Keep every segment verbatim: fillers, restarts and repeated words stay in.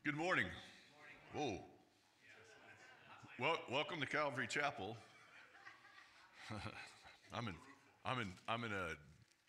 Good morning. Whoa. Well, welcome to Calvary Chapel. I'm in, I'm in, I'm in a,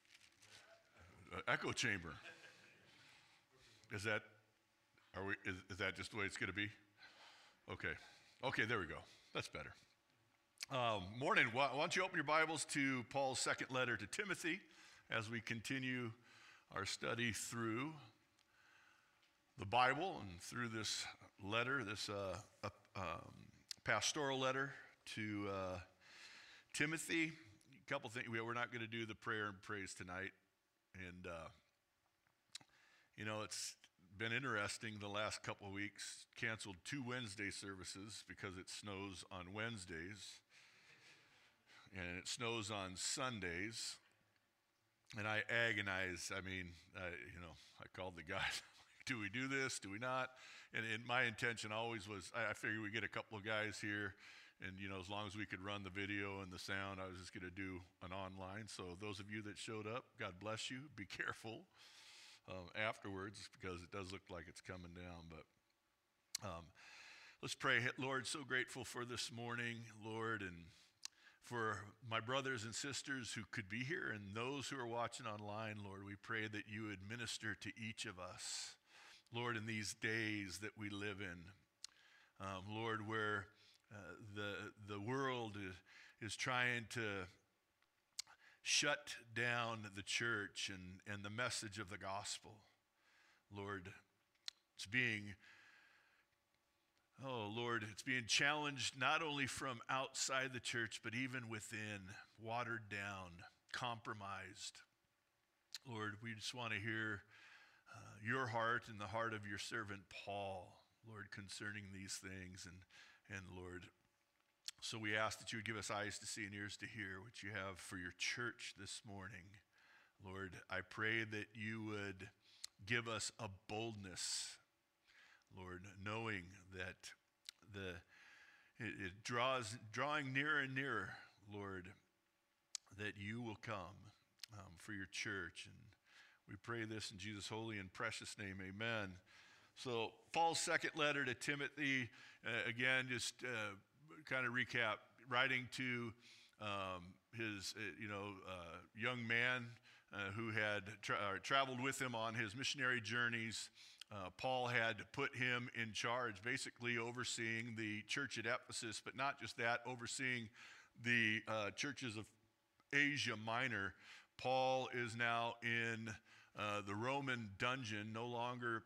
a echo chamber. Is that, are we? Is, is that just the way it's going to be? Okay. Okay. There we go. That's better. Um, morning. Why, why don't you open your Bibles to Paul's second letter to Timothy as we continue our study through the Bible and through this letter, this uh, uh, um, pastoral letter to uh, Timothy. A couple things. We're not going to do the prayer and praise tonight. And, uh, you know, it's been interesting the last couple of weeks. Canceled two Wednesday services because it snows on Wednesdays. And it snows on Sundays. And I agonize. I mean, I, you know, I called the guy. Do we do this? Do we not? And, and my intention always was, I, I figured we get a couple of guys here, and you know, as long as we could run the video and the sound, I was just going to do an online. So those of you that showed up, God bless you. Be careful um, afterwards because it does look like it's coming down. But um, let's pray. Lord, so grateful for this morning, Lord, and for my brothers and sisters who could be here and those who are watching online, Lord, we pray that you would minister to each of us. Lord, in these days that we live in, um, Lord, where uh, the the world is, is trying to shut down the church and, and the message of the gospel, Lord, it's being, oh Lord, it's being challenged not only from outside the church, but even within, watered down, compromised. Lord, we just want to hear Uh, your heart and the heart of your servant Paul, Lord, concerning these things. And, and Lord, so we ask that you would give us eyes to see and ears to hear what you have for your church this morning. Lord, I pray that you would give us a boldness, Lord, knowing that the it, it draws drawing nearer and nearer, Lord, that you will come um, for your church. And we pray this in Jesus' holy and precious name, amen. So Paul's second letter to Timothy, uh, again, just uh, kind of recap, writing to um, his, uh, you know, uh, young man uh, who had tra- uh, traveled with him on his missionary journeys. Uh, Paul had put him in charge, basically overseeing the church at Ephesus, but not just that, overseeing the uh, churches of Asia Minor. Paul is now in uh, the Roman dungeon. No longer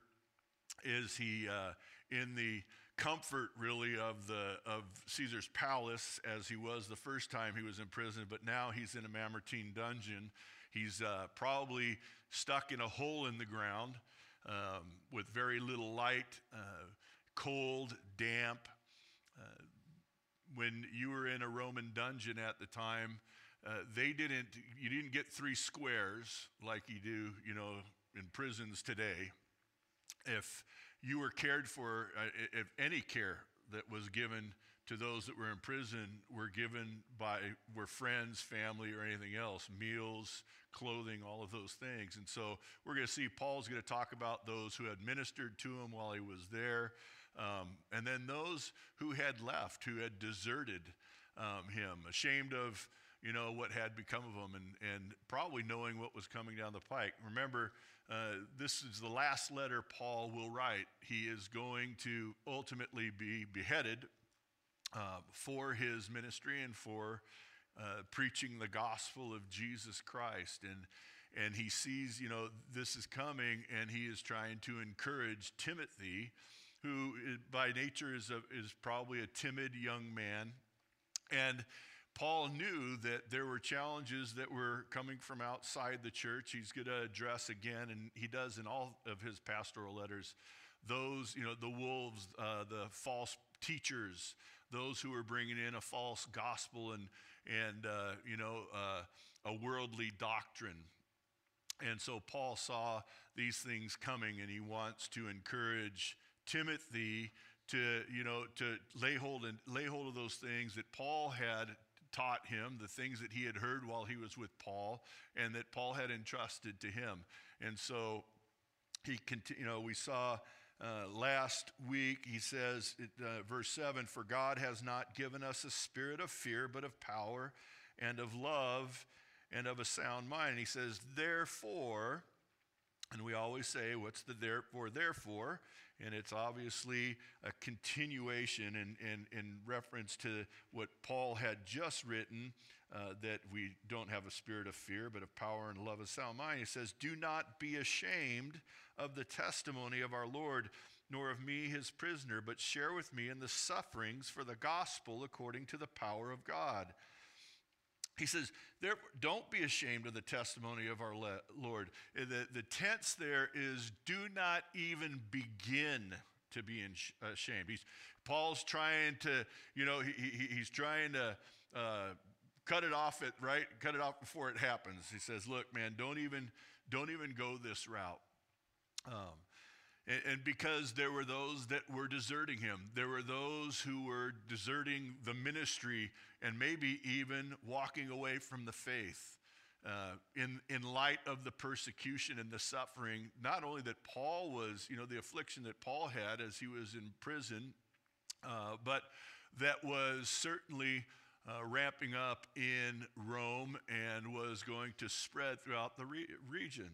is he uh, in the comfort, really, of the of Caesar's palace as he was the first time he was in prison, but now he's in a Mamertine dungeon. He's uh, probably stuck in a hole in the ground um, with very little light, uh, cold, damp. Uh, when you were in a Roman dungeon at the time, Uh, they didn't, you didn't get three squares like you do, you know, in prisons today. If you were cared for, uh, if any care that was given to those that were in prison were given by, were friends, family, or anything else, meals, clothing, all of those things. And so we're going to see Paul's going to talk about those who had ministered to him while he was there. Um, and then those who had left, who had deserted um, him, ashamed of you know, what had become of them, and, and probably knowing what was coming down the pike. Remember, uh, this is the last letter Paul will write. He is going to ultimately be beheaded uh, for his ministry and for uh, preaching the gospel of Jesus Christ. And, and he sees, you know, this is coming, and he is trying to encourage Timothy, who by nature is, a, is probably a timid young man. And Paul knew that there were challenges that were coming from outside the church. He's going to address again, and he does in all of his pastoral letters, those, you know, the wolves, uh, the false teachers, those who are bringing in a false gospel and, and uh, you know, uh, a worldly doctrine. And so Paul saw these things coming, and he wants to encourage Timothy to, you know, to lay hold and lay hold of those things that Paul had taught him, the things that he had heard while he was with Paul, and that Paul had entrusted to him. And so he, conti- you know, we saw uh, last week. He says, uh, verse seven, "For God has not given us a spirit of fear, but of power and of love and of a sound mind." And he says, "Therefore," and we always say, what's the therefore, therefore? And it's obviously a continuation in, in, in reference to what Paul had just written, uh, that we don't have a spirit of fear, but of power and love, a sound mind. He says, "Do not be ashamed of the testimony of our Lord, nor of me his prisoner, but share with me in the sufferings for the gospel according to the power of God." He says, "Therefore, don't be ashamed of the testimony of our le- Lord." The, the tense there is, do not even begin to be in sh- ashamed. He's, Paul's trying to, you know, he, he, he's trying to uh, cut it off at, right? Cut it off before it happens. He says, look, man, don't even, don't even go this route. Um, And, and because there were those that were deserting him. There were those who were deserting the ministry and maybe even walking away from the faith uh, in, in light of the persecution and the suffering, not only that Paul was, you know, the affliction that Paul had as he was in prison, uh, but that was certainly uh, ramping up in Rome and was going to spread throughout the re- region.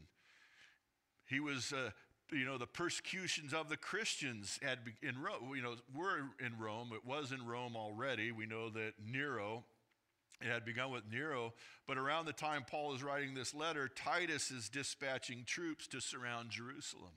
He was... Uh, You know, the persecutions of the Christians had in Rome, you know, were in Rome. It was in Rome already. We know that Nero, it had begun with Nero. But around the time Paul is writing this letter, Titus is dispatching troops to surround Jerusalem.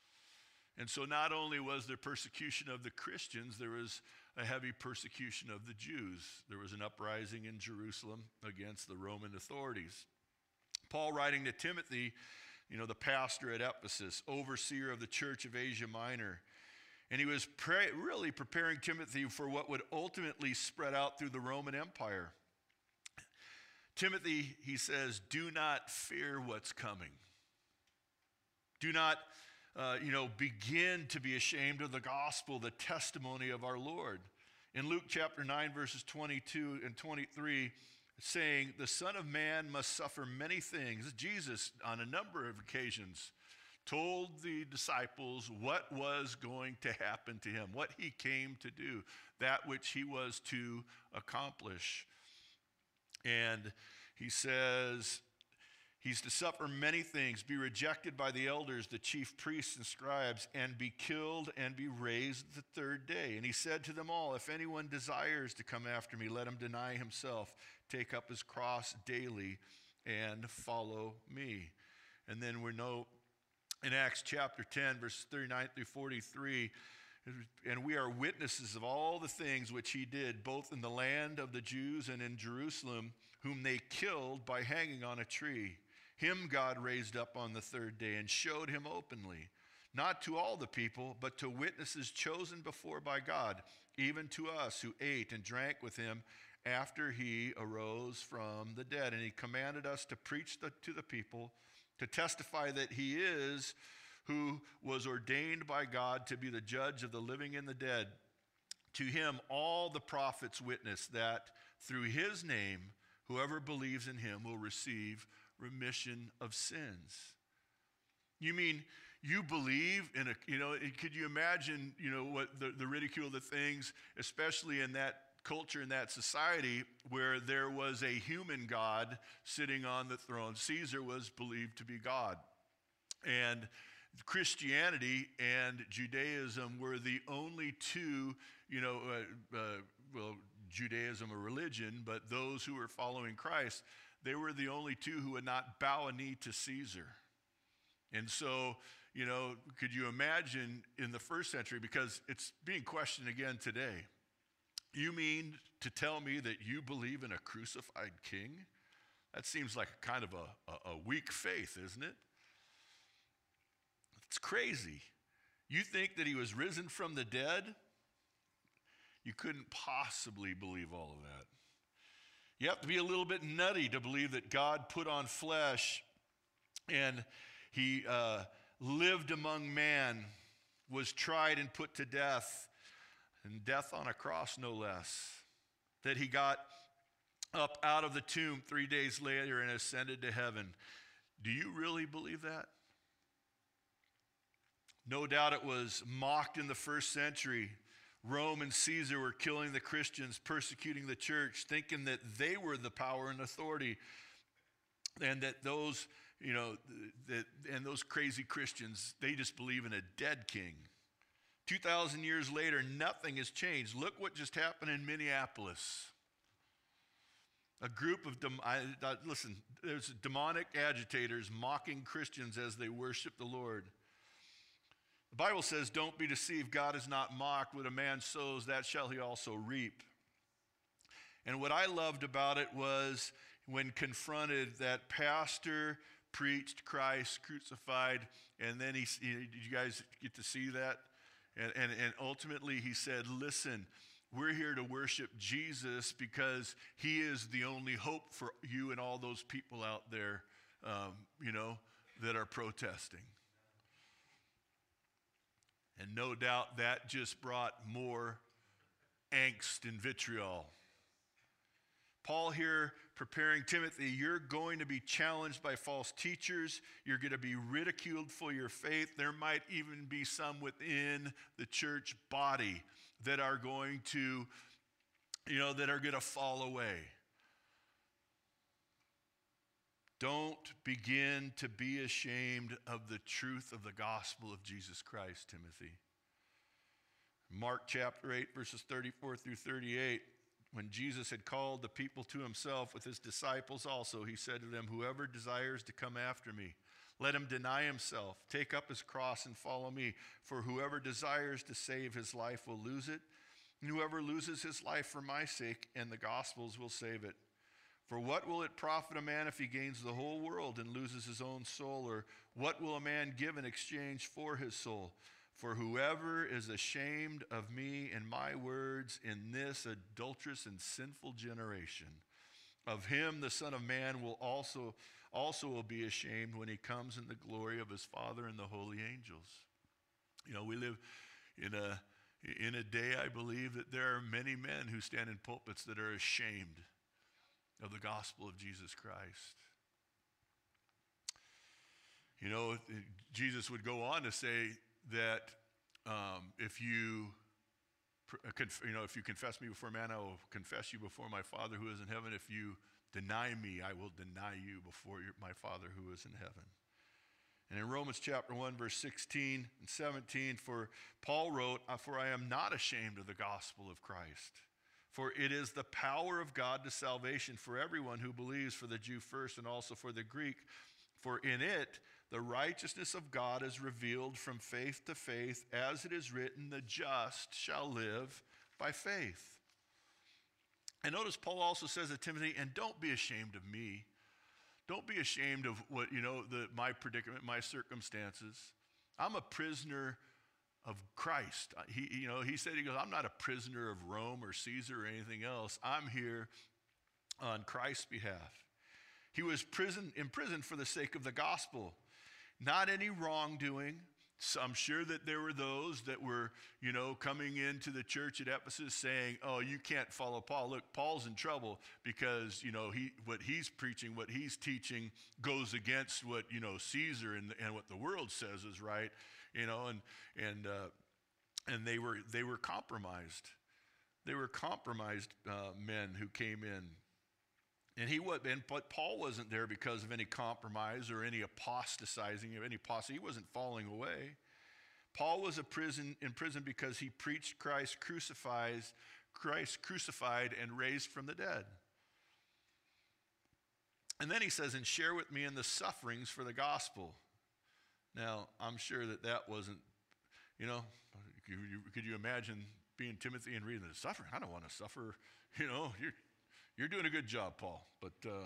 And so not only was there persecution of the Christians, there was a heavy persecution of the Jews. There was an uprising in Jerusalem against the Roman authorities. Paul, writing to Timothy, you know, the pastor at Ephesus, overseer of the church of Asia Minor. And he was pray, really preparing Timothy for what would ultimately spread out through the Roman Empire. Timothy, he says, do not fear what's coming. Do not, uh, you know, begin to be ashamed of the gospel, the testimony of our Lord. In Luke chapter nine, verses twenty-two and twenty-three, saying, "The Son of Man must suffer many things." Jesus, on a number of occasions, told the disciples what was going to happen to him, what he came to do, that which he was to accomplish. And he says, he's to suffer many things, be rejected by the elders, the chief priests and scribes, and be killed and be raised the third day. And he said to them all, "If anyone desires to come after me, let him deny himself, take up his cross daily, and follow me." And then we know in Acts chapter ten, verses thirty-nine through forty-three, "And we are witnesses of all the things which he did, both in the land of the Jews and in Jerusalem, whom they killed by hanging on a tree. Him God raised up on the third day and showed him openly, not to all the people, but to witnesses chosen before by God, even to us who ate and drank with him after he arose from the dead. And he commanded us to preach the, to the people, to testify that he is who was ordained by God to be the judge of the living and the dead. To him all the prophets witness that through his name whoever believes in him will receive remission of sins." You mean you believe in a, you know, could you imagine, you know, what the, the ridicule of the things, especially in that culture, in that society where there was a human God sitting on the throne. Caesar was believed to be God. And Christianity and Judaism were the only two, you know, uh, uh, well, Judaism a religion, but those who were following Christ, they were the only two who would not bow a knee to Caesar. And so, you know, could you imagine in the first century, because it's being questioned again today, you mean to tell me that you believe in a crucified king? That seems like a kind of a, a, a weak faith, isn't it? It's crazy. You think that he was risen from the dead? You couldn't possibly believe all of that. You have to be a little bit nutty to believe that God put on flesh and he uh, lived among man, was tried and put to death, and death on a cross no less. That he got up out of the tomb three days later and ascended to heaven. Do you really believe that? No doubt it was mocked in the first century. Rome and Caesar were killing the Christians, persecuting the church, thinking that they were the power and authority, and that those, you know, that and those crazy Christians, they just believe in a dead king. two thousand years later, nothing has changed. Look what just happened in Minneapolis. A group of, dem- I, I, listen, there's demonic agitators mocking Christians as they worship the Lord. The Bible says, don't be deceived. God is not mocked. What a man sows, that shall he also reap. And what I loved about it was when confronted, that pastor preached Christ crucified, and then he, did you guys get to see that? And, and, and ultimately he said, listen, we're here to worship Jesus because he is the only hope for you and all those people out there, um, you know, that are protesting. And no doubt that just brought more angst and vitriol. Paul here preparing Timothy, you're going to be challenged by false teachers. You're going to be ridiculed for your faith. There might even be some within the church body that are going to, you know, that are going to fall away. Don't begin to be ashamed of the truth of the gospel of Jesus Christ, Timothy. Mark chapter eight, verses thirty-four through thirty-eight. When Jesus had called the people to himself with his disciples also, he said to them, whoever desires to come after me, let him deny himself, take up his cross and follow me. For whoever desires to save his life will lose it, and whoever loses his life for my sake and the gospel's will save it. For what will it profit a man if he gains the whole world and loses his own soul? Or what will a man give in exchange for his soul? For whoever is ashamed of me and my words in this adulterous and sinful generation, of him the Son of Man will also, also will be ashamed when he comes in the glory of his Father and the holy angels. You know, we live in a, in a day, I believe, that there are many men who stand in pulpits that are ashamed of the gospel of Jesus Christ. You know, Jesus would go on to say that um, if you, you know, if you confess me before man, I will confess you before my Father who is in heaven. If you deny me, I will deny you before your, my Father who is in heaven. And in Romans chapter one, verse sixteen and seventeen, for Paul wrote, for I am not ashamed of the gospel of Christ. For it is the power of God to salvation for everyone who believes, for the Jew first and also for the Greek. For in it, the righteousness of God is revealed from faith to faith, as it is written, the just shall live by faith. And notice Paul also says to Timothy, and don't be ashamed of me. Don't be ashamed of what, you know, the, my predicament, my circumstances. I'm a prisoner of Christ. He, you know, he said, he goes, I'm not a prisoner of Rome or Caesar or anything else. I'm here on Christ's behalf. He was prison, imprisoned for the sake of the gospel. Not any wrongdoing. So I'm sure that there were those that were, you know, coming into the church at Ephesus saying, oh, you can't follow Paul. Look, Paul's in trouble because, you know, he what he's preaching, what he's teaching goes against what, you know, Caesar and, and what the world says is right, you know, and and uh, and they were they were compromised. They were compromised uh, men who came in. And he was, and but Paul wasn't there because of any compromise or any apostatizing or any apostasy. He wasn't falling away. Paul was a prison in prison because he preached Christ crucified, Christ crucified and raised from the dead. And then he says, "And share with me in the sufferings for the gospel." Now, I'm sure that that wasn't, you know, could you, could you imagine being Timothy and reading the suffering? I don't want to suffer, you know. You're, You're doing a good job, Paul. But uh,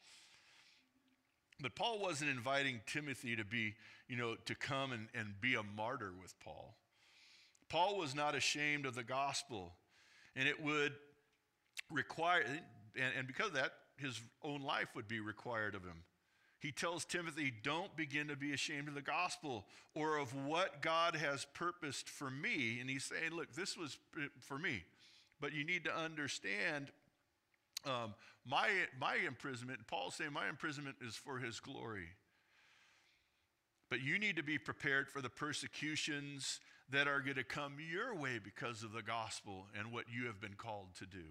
but Paul wasn't inviting Timothy to be, you know, to come and, and be a martyr with Paul. Paul was not ashamed of the gospel, and it would require, and, and because of that, his own life would be required of him. He tells Timothy, don't begin to be ashamed of the gospel or of what God has purposed for me. And he's saying, look, this was for me, but you need to understand Um, my my imprisonment, Paul's saying my imprisonment is for his glory. But you need to be prepared for the persecutions that are going to come your way because of the gospel and what you have been called to do.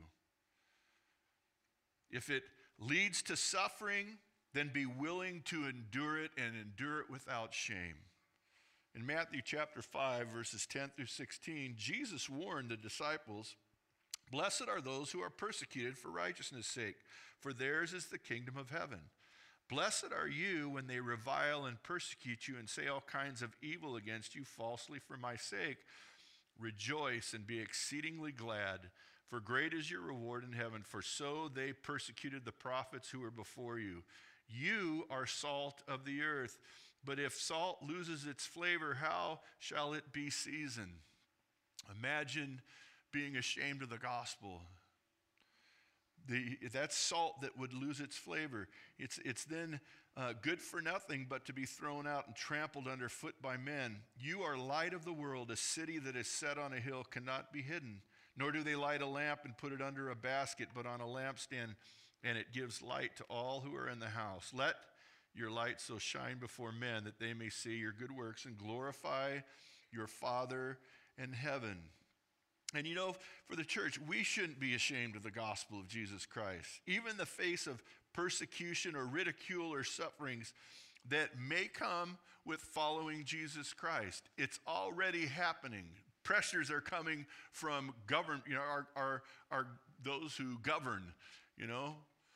If it leads to suffering, then be willing to endure it and endure it without shame. In Matthew chapter five, verses ten through sixteen, Jesus warned the disciples, "Blessed are those who are persecuted for righteousness' sake, for theirs is the kingdom of heaven. Blessed are you when they revile and persecute you and say all kinds of evil against you falsely for my sake. Rejoice and be exceedingly glad, for great is your reward in heaven, for so they persecuted the prophets who were before you. You are salt of the earth, but if salt loses its flavor, how shall it be seasoned?" Imagine being ashamed of the gospel. The, that's salt that would lose its flavor. It's, it's then uh, good for nothing but to be thrown out and trampled underfoot by men. You are light of the world. A city that is set on a hill cannot be hidden. Nor do they light a lamp and put it under a basket, but on a lampstand, and it gives light to all who are in the house. Let your light so shine before men that they may see your good works and glorify your Father in heaven. And you know, for the church, we shouldn't be ashamed of the gospel of Jesus Christ. Even in the face of persecution or ridicule or sufferings that may come with following Jesus Christ. It's already happening. Pressures are coming from govern, you know, our, our, our those who govern, you know.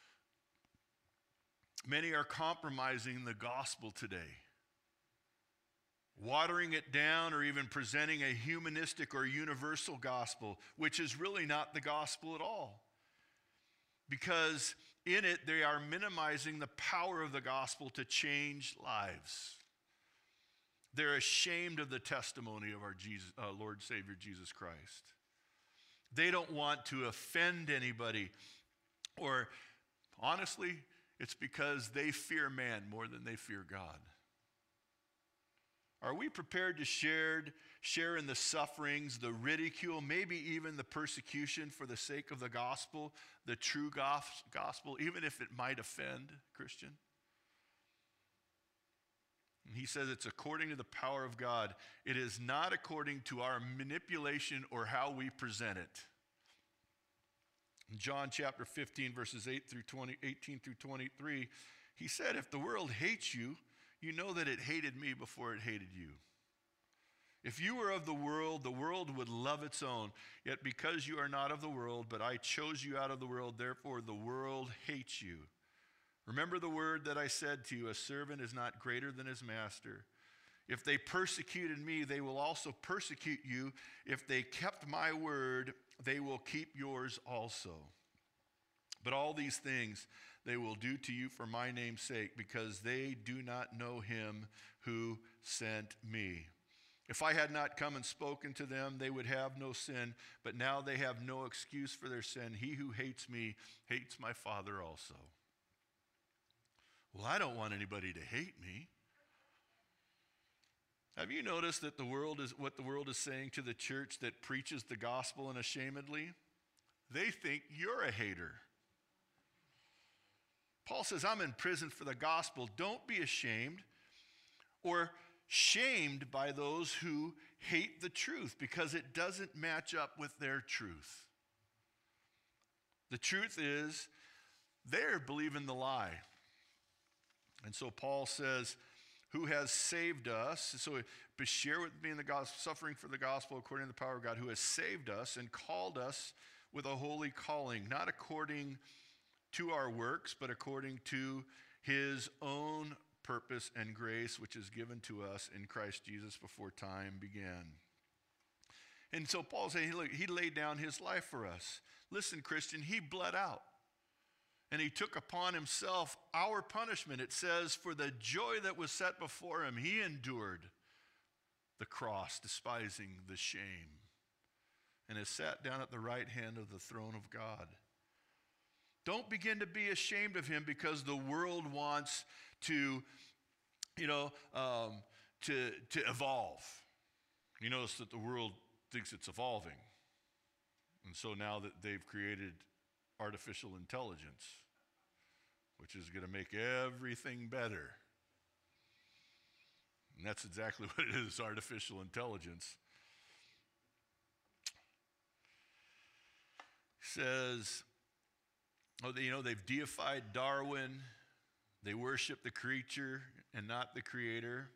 Many are compromising the gospel today, watering it down or even presenting a humanistic or universal gospel, which is really not the gospel at all. Because in it, they are minimizing the power of the gospel to change lives. They're ashamed of the testimony of our Jesus, uh, Lord Savior Jesus Christ. They don't want to offend anybody, or honestly, it's because they fear man more than they fear God. Are we prepared to share, share in the sufferings, the ridicule, maybe even the persecution for the sake of the gospel, the true gospel, even if it might offend Christian? And he says it's according to the power of God. It is not according to our manipulation or how we present it. In John chapter fifteen, verses eight through twenty, eighteen through twenty-three, he said, "If the world hates you, you know that it hated me before it hated you. If you were of the world, the world would love its own. Yet because you are not of the world, but I chose you out of the world, therefore the world hates you. Remember the word that I said to you, a servant is not greater than his master. If they persecuted me, they will also persecute you. If they kept my word, they will keep yours also. But all these things they will do to you for my name's sake, because they do not know him who sent me. If I had not come and spoken to them, they would have no sin, but now they have no excuse for their sin. He who hates me hates my Father also." Well, I don't want anybody to hate me. Have you noticed that the world is what the world is saying to the church that preaches the gospel unashamedly? They think you're a hater. Paul says, I'm in prison for the gospel. Don't be ashamed or shamed by those who hate the truth, because it doesn't match up with their truth. The truth is, they're believing the lie. And so Paul says, who has saved us, so but share with me in the gospel, suffering for the gospel according to the power of God, who has saved us and called us with a holy calling, not according to our works, but according to his own purpose and grace, which is given to us in Christ Jesus before time began. And so Paul's saying, look, he laid down his life for us. Listen, Christian, he bled out. And he took upon himself our punishment. It says, for the joy that was set before him, he endured the cross, despising the shame, and has sat down at the right hand of the throne of God. Don't begin to be ashamed of him because the world wants to, you know, um, to, to evolve. You notice that the world thinks it's evolving. And so now that they've created artificial intelligence, which is going to make everything better. And that's exactly what it is, artificial intelligence. He says, oh, you know, they've deified Darwin. They worship the creature and not the creator.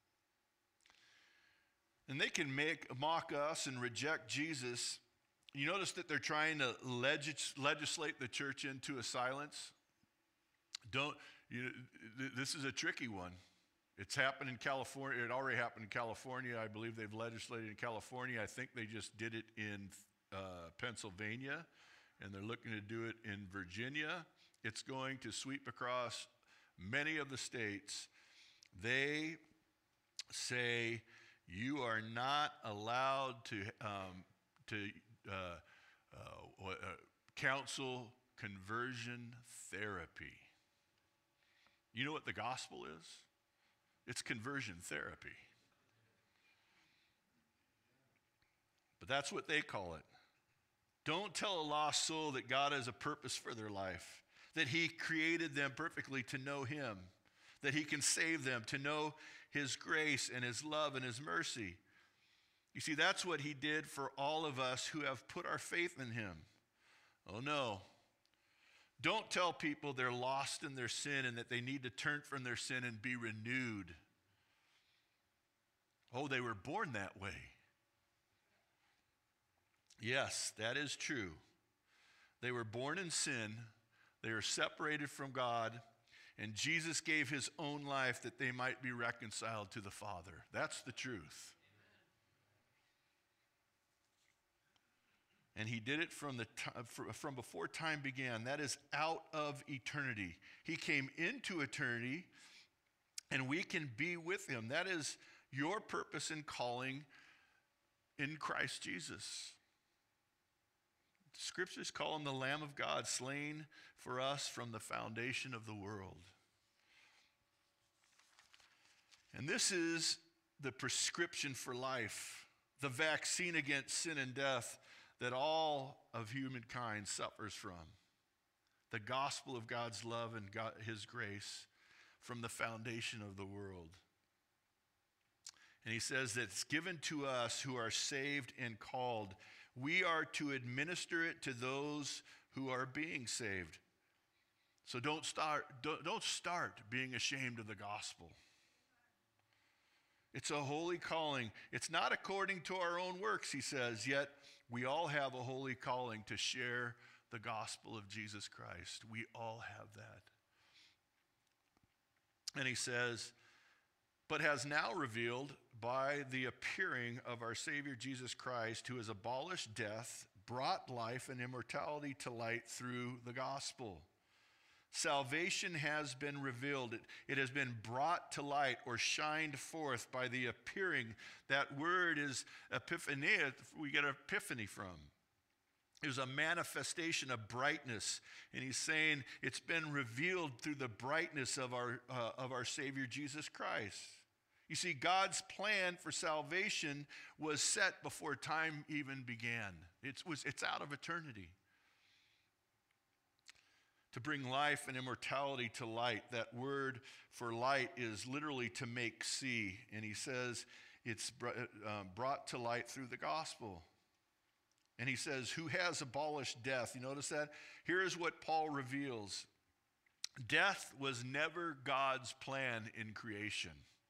And they can make mock us and reject Jesus. You notice that they're trying to legis- legislate the church into a silence. Don't. You, th- this is a tricky one. It's happened in California. It already happened in California. I believe they've legislated in California. I think they just did it in uh, Pennsylvania, and they're looking to do it in Virginia. It's going to sweep across many of the states. They say you are not allowed to um, to uh, uh, uh, counsel conversion therapy. You know what the gospel is? It's conversion therapy. But that's what they call it. Don't tell a lost soul that God has a purpose for their life, that he created them perfectly to know him, that he can save them, to know his grace and his love and his mercy. You see, that's what he did for all of us who have put our faith in him. Oh no. Don't tell people they're lost in their sin and that they need to turn from their sin and be renewed. Oh, they were born that way. Yes, that is true. They were born in sin. They were separated from God. And Jesus gave his own life that they might be reconciled to the Father. That's the truth. And he did it from, the t- from before time began. That is out of eternity. He came into eternity, and we can be with him. That is your purpose and calling in Christ Jesus. The scriptures call him the Lamb of God, slain for us from the foundation of the world. And this is the prescription for life, the vaccine against sin and death that all of humankind suffers from. The gospel of God's love and God, his grace from the foundation of the world. And he says that it's given to us who are saved and called. We are to administer it to those who are being saved. So don't start, don't, don't start being ashamed of the gospel. It's a holy calling. It's not according to our own works, he says, yet we all have a holy calling to share the gospel of Jesus Christ. We all have that. And he says, but has now revealed by the appearing of our Savior Jesus Christ, who has abolished death, brought life and immortality to light through the gospel. Salvation has been revealed. It, it has been brought to light or shined forth by the appearing. That word is epiphania, we get epiphany from. It was a manifestation of brightness. And he's saying it's been revealed through the brightness of our, uh, of our Savior Jesus Christ. You see, God's plan for salvation was set before time even began. It's, was, it's out of eternity. To bring life and immortality to light. That word for light is literally to make see. And he says it's brought to light through the gospel. And he says, who has abolished death? You notice that? Here is what Paul reveals. Death was never God's plan in creation.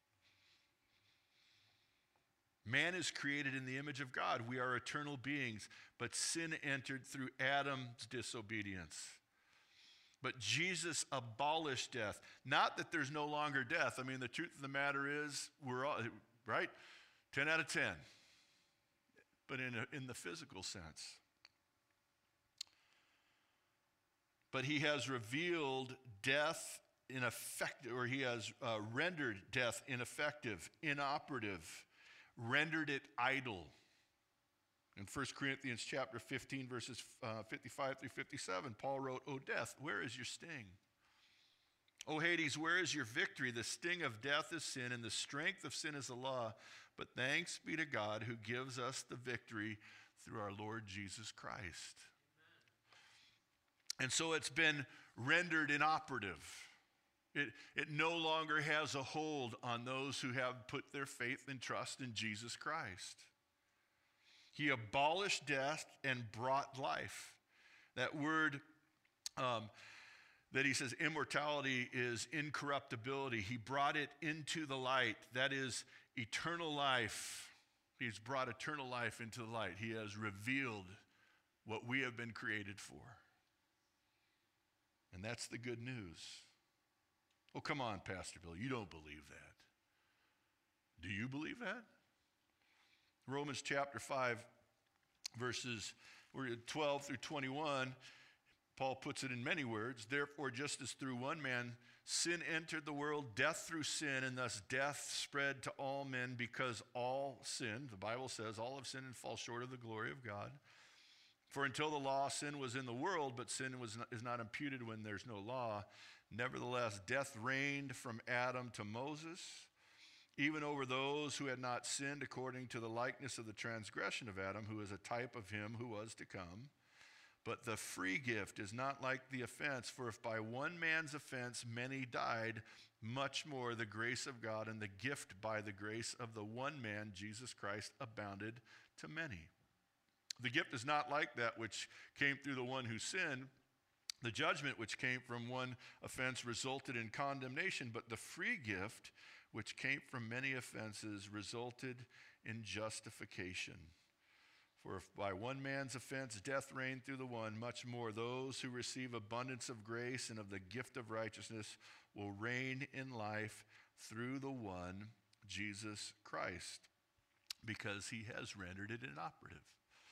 Man is created in the image of God. We are eternal beings. But sin entered through Adam's disobedience. But Jesus abolished death. Not that there's no longer death. I mean, the truth of the matter is, we're all, right? ten out of ten. But in, a, in the physical sense. But he has revealed death ineffective, or he has uh, rendered death ineffective, inoperative, rendered it idle. In First Corinthians chapter fifteen, verses uh, fifty-five through fifty-seven, Paul wrote, O death, where is your sting? O Hades, where is your victory? The sting of death is sin, and the strength of sin is the law. But thanks be to God who gives us the victory through our Lord Jesus Christ. Amen. And so it's been rendered inoperative. It, it no longer has a hold on those who have put their faith and trust in Jesus Christ. He abolished death and brought life. That word um, that he says immortality is incorruptibility. He brought it into the light. That is eternal life. He's brought eternal life into the light. He has revealed what we have been created for. And that's the good news. Oh, come on, Pastor Bill, you don't believe that. Do you believe that? Romans chapter five, verses twelve through twenty-one, Paul puts it in many words. Therefore, just as through one man sin entered the world, death through sin, and thus death spread to all men because all sinned. The Bible says all have sinned and fall short of the glory of God. For until the law, sin was in the world, but sin was not, is not imputed when there's no law. Nevertheless, death reigned from Adam to Moses, even over those who had not sinned according to the likeness of the transgression of Adam, who is a type of him who was to come. But the free gift is not like the offense, for if by one man's offense many died, much more the grace of God and the gift by the grace of the one man, Jesus Christ, abounded to many. The gift is not like that which came through the one who sinned. The judgment which came from one offense resulted in condemnation, but the free gift which came from many offenses resulted in justification. For if by one man's offense death reigned through the one, much more those who receive abundance of grace and of the gift of righteousness will reign in life through the one, Jesus Christ, because he has rendered it inoperative.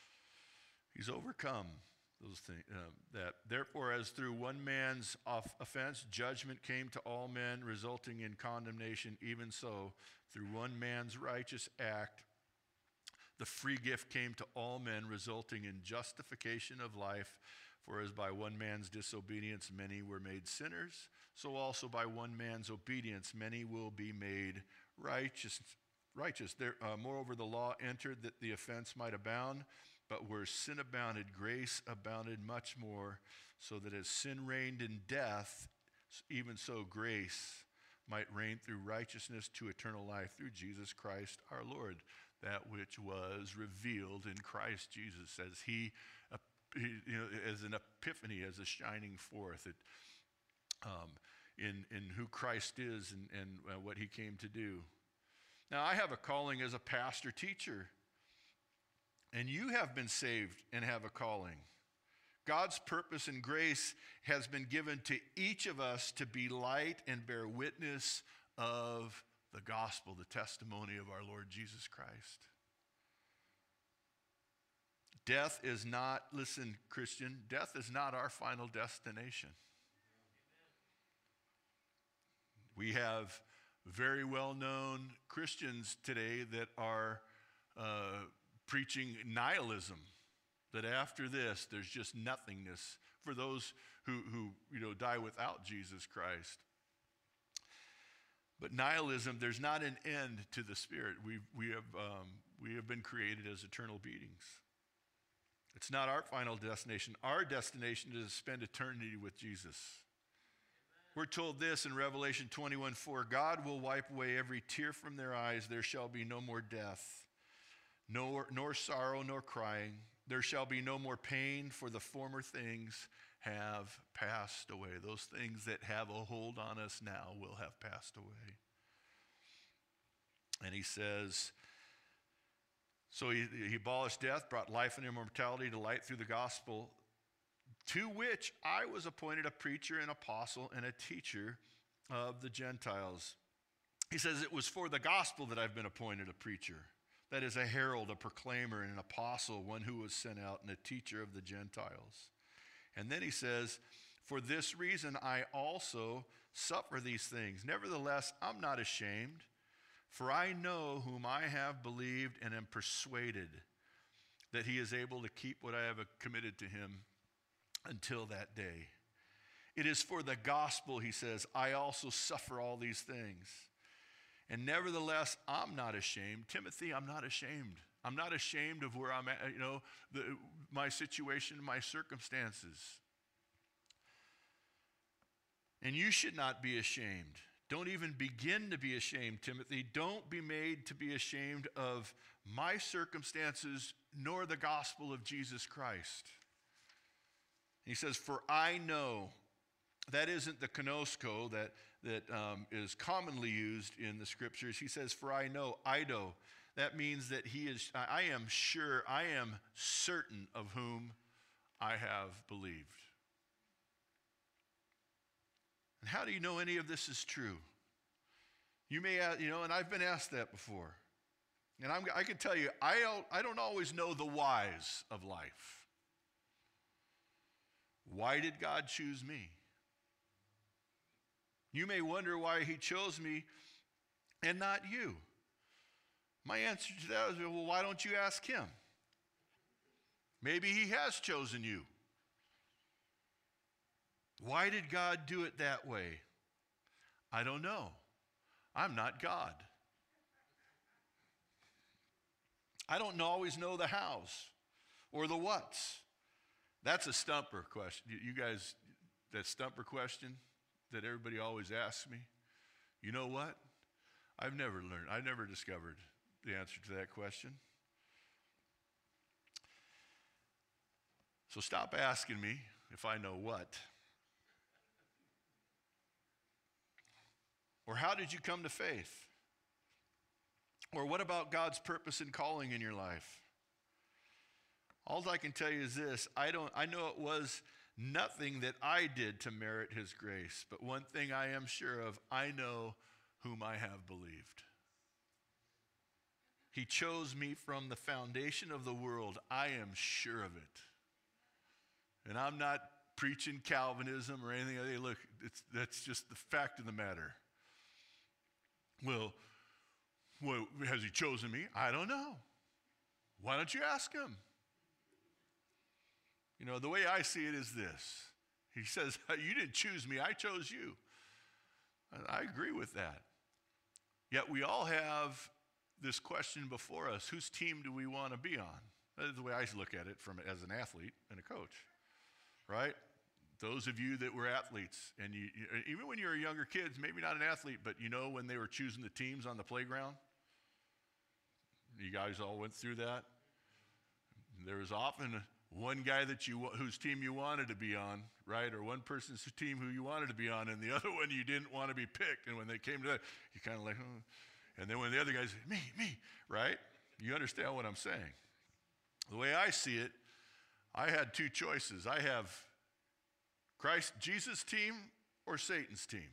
He's overcome those things. Uh, that therefore, as through one man's offense judgment came to all men, resulting in condemnation, even so, through one man's righteous act, the free gift came to all men, resulting in justification of life. For as by one man's disobedience many were made sinners, so also by one man's obedience many will be made righteous. Righteous. There, uh, moreover, the law entered that the offense might abound. But where sin abounded, grace abounded much more, so that as sin reigned in death, even so grace might reign through righteousness to eternal life through Jesus Christ our Lord. That which was revealed in Christ Jesus as he, uh, he you know, as an epiphany, as a shining forth it, um, in, in who Christ is and, and uh, what he came to do. Now, I have a calling as a pastor teacher. And you have been saved and have a calling. God's purpose and grace has been given to each of us to be light and bear witness of the gospel, the testimony of our Lord Jesus Christ. Death is not, listen, Christian, death is not our final destination. We have very well-known Christians today that are uh, preaching nihilism, that after this there's just nothingness for those who, who you know die without Jesus Christ. But nihilism, there's not an end to the spirit. We we have um, we have been created as eternal beings. It's not our final destination. Our destination is to spend eternity with Jesus. Amen. We're told this in Revelation twenty-one four, God will wipe away every tear from their eyes. There shall be no more death, nor, nor sorrow, nor crying. There shall be no more pain, for the former things have passed away. Those things that have a hold on us now will have passed away. And he says, so he, he abolished death, brought life and immortality to light through the gospel, to which I was appointed a preacher, an apostle, and a teacher of the Gentiles. He says, it was for the gospel that I've been appointed a preacher. That is, a herald, a proclaimer, and an apostle, one who was sent out, and a teacher of the Gentiles. And then he says, for this reason I also suffer these things. Nevertheless, I'm not ashamed, for I know whom I have believed and am persuaded that he is able to keep what I have committed to him until that day. It is for the gospel, he says, I also suffer all these things. And nevertheless, I'm not ashamed. Timothy, I'm not ashamed. I'm not ashamed of where I'm at, you know, the, my situation, my circumstances. And you should not be ashamed. Don't even begin to be ashamed, Timothy. Don't be made to be ashamed of my circumstances, nor the gospel of Jesus Christ. He says, for I know. That isn't the konosko that, that um, is commonly used in the scriptures. He says, for I know, Ido. That means that he is, I am sure, I am certain of whom I have believed. And how do you know any of this is true? You may, you know, and I've been asked that before. And I'm, I can tell you, I don't, I don't always know the whys of life. Why did God choose me? You may wonder why he chose me and not you. My answer to that is, well, why don't you ask him? Maybe he has chosen you. Why did God do it that way? I don't know. I'm not God. I don't always know the hows or the whats. That's a stumper question. You guys, that stumper question that everybody always asks me, you know what? I've never learned, I've never discovered the answer to that question. So stop asking me if I know what. Or how did you come to faith? Or what about God's purpose and calling in your life? All I can tell you is this, I don't I know it was nothing that I did to merit his grace, but one thing I am sure of, I know whom I have believed. He chose me from the foundation of the world. I am sure of it. And I'm not preaching Calvinism or anything. Hey, look, it's, that's just the fact of the matter. Well, well, has he chosen me? I don't know. Why don't you ask him? You know, the way I see it is this. He says, you didn't choose me, I chose you. And I agree with that. Yet we all have this question before us, whose team do we want to be on? That is the way I look at it from as an athlete and a coach, right? Those of you that were athletes, and you, you, even when you were younger kids, maybe not an athlete, but you know when they were choosing the teams on the playground? You guys all went through that? There was often one guy that you whose team you wanted to be on, right? Or one person's team who you wanted to be on, and the other one you didn't want to be picked. And when they came to that, you kind of like, oh. And then when the other guys, me, me, right? You understand what I'm saying? The way I see it, I had two choices. I have Christ, Jesus' team or Satan's team.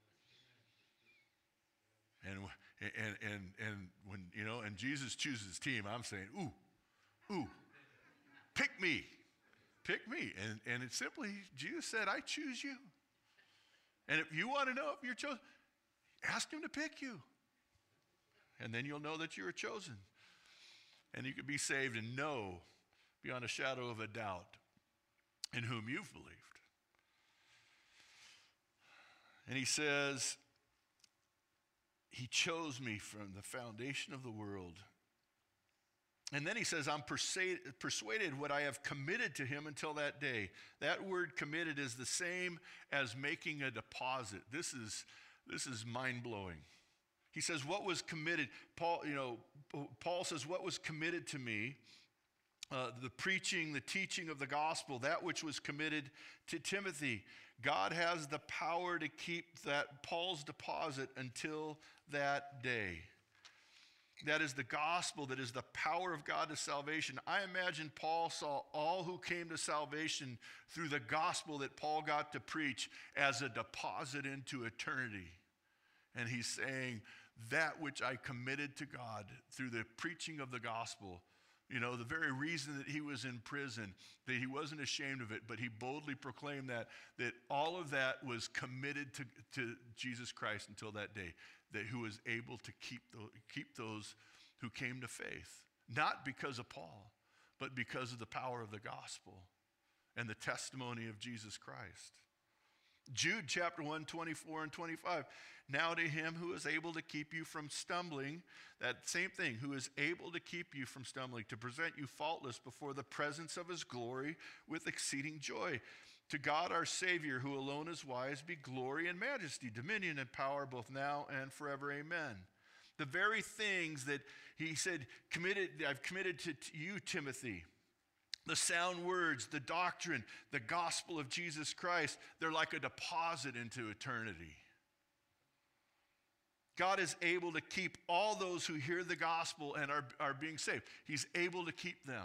And and and and when you know, and Jesus chooses team, I'm saying, ooh, ooh. Pick me. Pick me. And, and it's simply, Jesus said, I choose you. And if you want to know if you're chosen, ask him to pick you. And then you'll know that you are chosen. And you can be saved and know beyond a shadow of a doubt in whom you've believed. And he says, he chose me from the foundation of the world. And then he says, I'm persuaded what I have committed to him until that day. That word committed is the same as making a deposit. This is, this is mind-blowing. He says, what was committed? Paul, you know, Paul says, what was committed to me, uh, the preaching, the teaching of the gospel, that which was committed to Timothy. God has the power to keep that Paul's deposit until that day. That is the gospel, that is the power of God to salvation. I imagine Paul saw all who came to salvation through the gospel that Paul got to preach as a deposit into eternity. And he's saying, that which I committed to God through the preaching of the gospel, you know, the very reason that he was in prison, that he wasn't ashamed of it, but he boldly proclaimed that, that all of that was committed to, to Jesus Christ until that day. That who was able to keep, the, keep those who came to faith. Not because of Paul, but because of the power of the gospel and the testimony of Jesus Christ. Jude chapter one, twenty-four and twenty-five. Now to him who is able to keep you from stumbling, that same thing, who is able to keep you from stumbling, to present you faultless before the presence of his glory with exceeding joy. To God our Savior, who alone is wise, be glory and majesty, dominion and power, both now and forever. Amen. The very things that he said, committed, I've committed to you, Timothy. The sound words, the doctrine, the gospel of Jesus Christ, they're like a deposit into eternity. God is able to keep all those who hear the gospel and are, are being saved. He's able to keep them.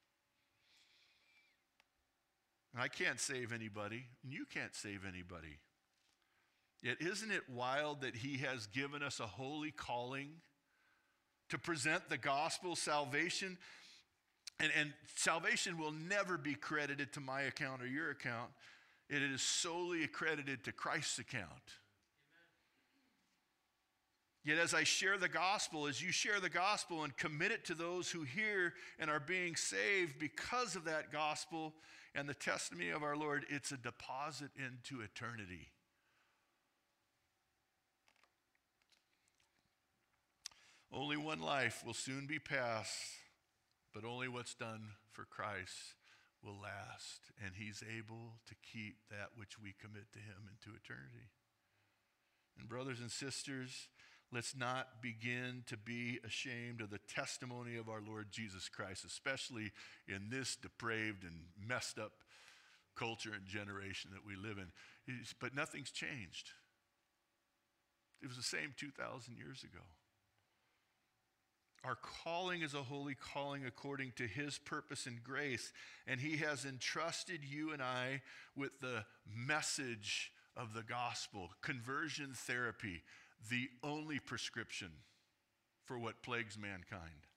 And I can't save anybody, and you can't save anybody. Yet isn't it wild that he has given us a holy calling to present the gospel, salvation, and, and salvation will never be credited to my account or your account. It is solely accredited to Christ's account. Yet as I share the gospel, as you share the gospel and commit it to those who hear and are being saved because of that gospel and the testimony of our Lord, it's a deposit into eternity. Only one life will soon be passed, but only what's done for Christ will last, and he's able to keep that which we commit to him into eternity. And brothers and sisters, let's not begin to be ashamed of the testimony of our Lord Jesus Christ, especially in this depraved and messed up culture and generation that we live in. But nothing's changed. It was the same two thousand years ago. Our calling is a holy calling according to his purpose and grace, and he has entrusted you and I with the message of the gospel, conversion therapy, the only prescription for what plagues mankind.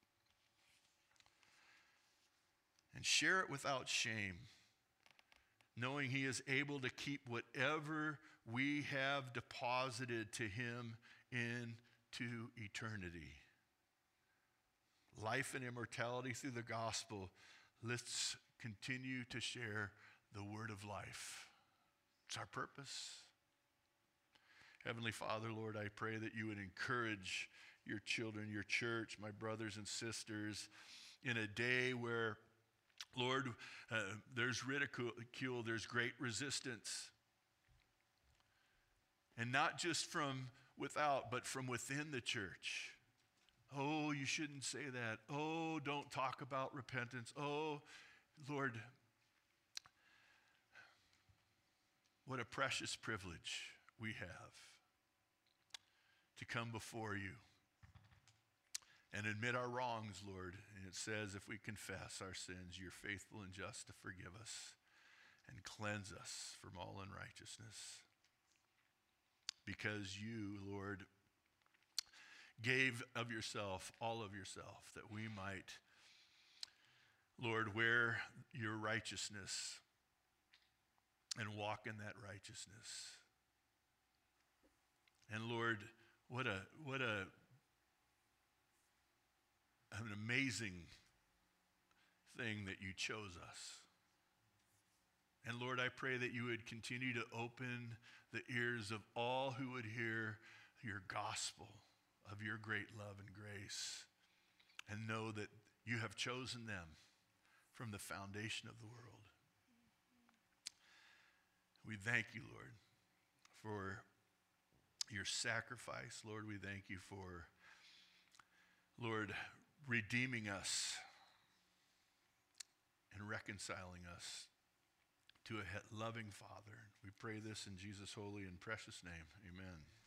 And share it without shame, knowing he is able to keep whatever we have deposited to him into eternity. Life and immortality through the gospel. Let's continue to share the word of life. It's our purpose. Heavenly Father, Lord, I pray that you would encourage your children, your church, my brothers and sisters, in a day where, Lord, uh, there's ridicule, there's great resistance. And not just from without, but from within the church. Oh, you shouldn't say that. Oh, don't talk about repentance. Oh, Lord, what a precious privilege we have to come before you and admit our wrongs, Lord. And it says if we confess our sins, you're faithful and just to forgive us and cleanse us from all unrighteousness. Because you, Lord, gave of yourself, all of yourself, that we might, Lord, wear your righteousness and walk in that righteousness. And Lord, what a what a an amazing thing that you chose us. And Lord, I pray that you would continue to open the ears of all who would hear your gospel of your great love and grace, and know that you have chosen them from the foundation of the world. We thank you, Lord, for your sacrifice. Lord, we thank you for, Lord, redeeming us and reconciling us to a loving Father. We pray this in Jesus' holy and precious name. Amen.